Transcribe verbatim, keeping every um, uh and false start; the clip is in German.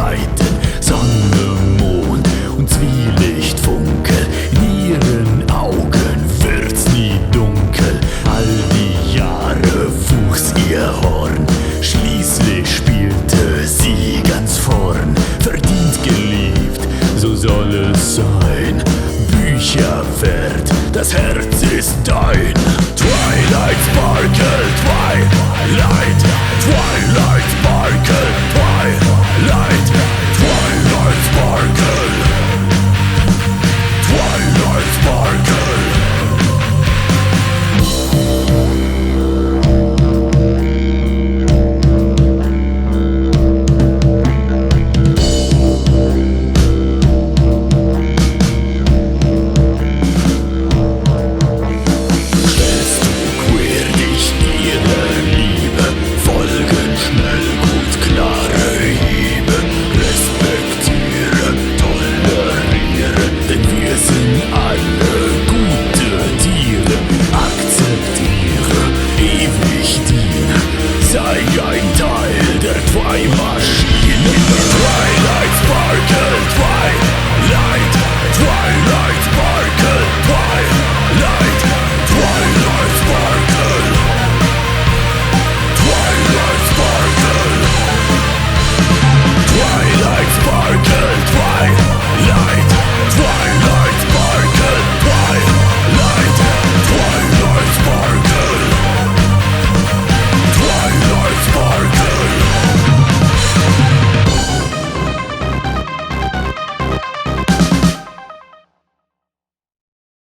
Seiten, Sonne, Mond und Zwielichtfunkel. In ihren Augen wird's nie dunkel. All die Jahre wuchs ihr Horn, schließlich spielte sie ganz vorn. Verdient, geliebt, so soll es sein. Bücher wert, das Herz ist dein. Twilight sparkle, Twilight, Twilight.